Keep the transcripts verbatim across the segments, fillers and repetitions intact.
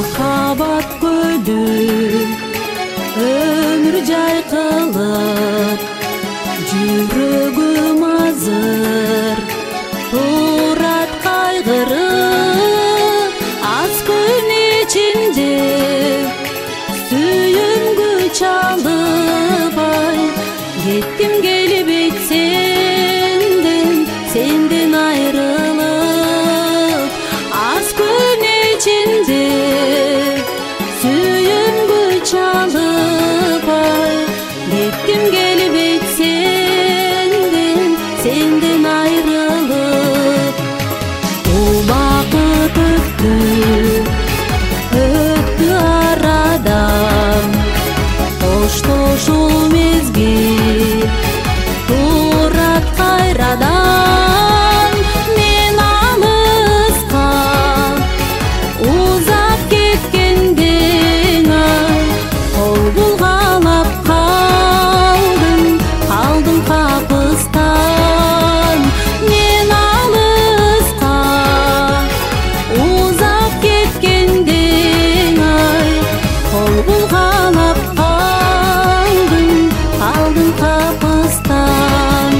Махаббат көлү өмүр жай кылып, жүрөгүм азыр турат кайгырып. Аз күн ичинде сүйүнгү чалып, ай кеттим келип эйт сенден, сенден айрылып. Аз күн ичинде сүйүнгү чалып, ай кеттим келип эйт сенден, сенден айрылып. Убакыт өттү, өттү арадан, коштошуу мезгил турат кайрадан. Мен алыска узап кеткенден, ай кол булгалап калдым, калдым капыстан. Мен алыска узап кеткенден, ай кол булгалап калдым, калдым капыстан.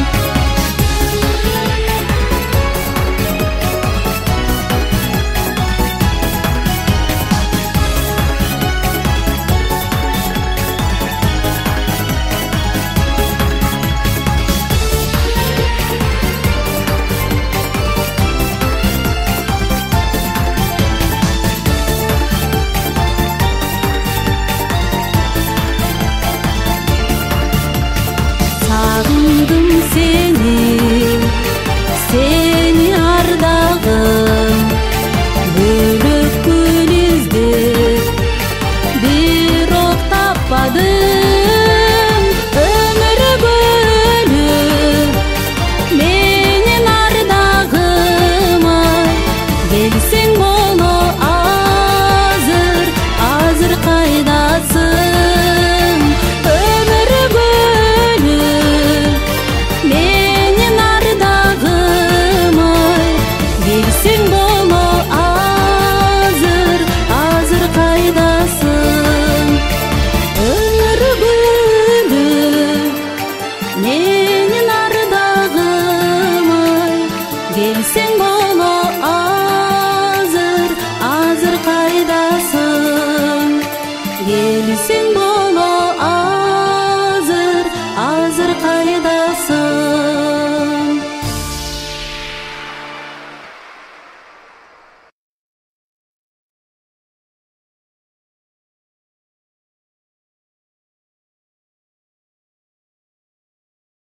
Сагындым сени, сени ардагым, бөлөк гүл издеп бирок таппадым. Өмүр бөлүп менин ардагым, ай келсең боло азыр, азыр кайдасың? Өмүр бөлүп менин ардагым, ай келсең боло азыр, азыр кайдасың? Өмүр бөлүп менин ардагым, ай келсең боло азыр, азыр кайдасың? Келсең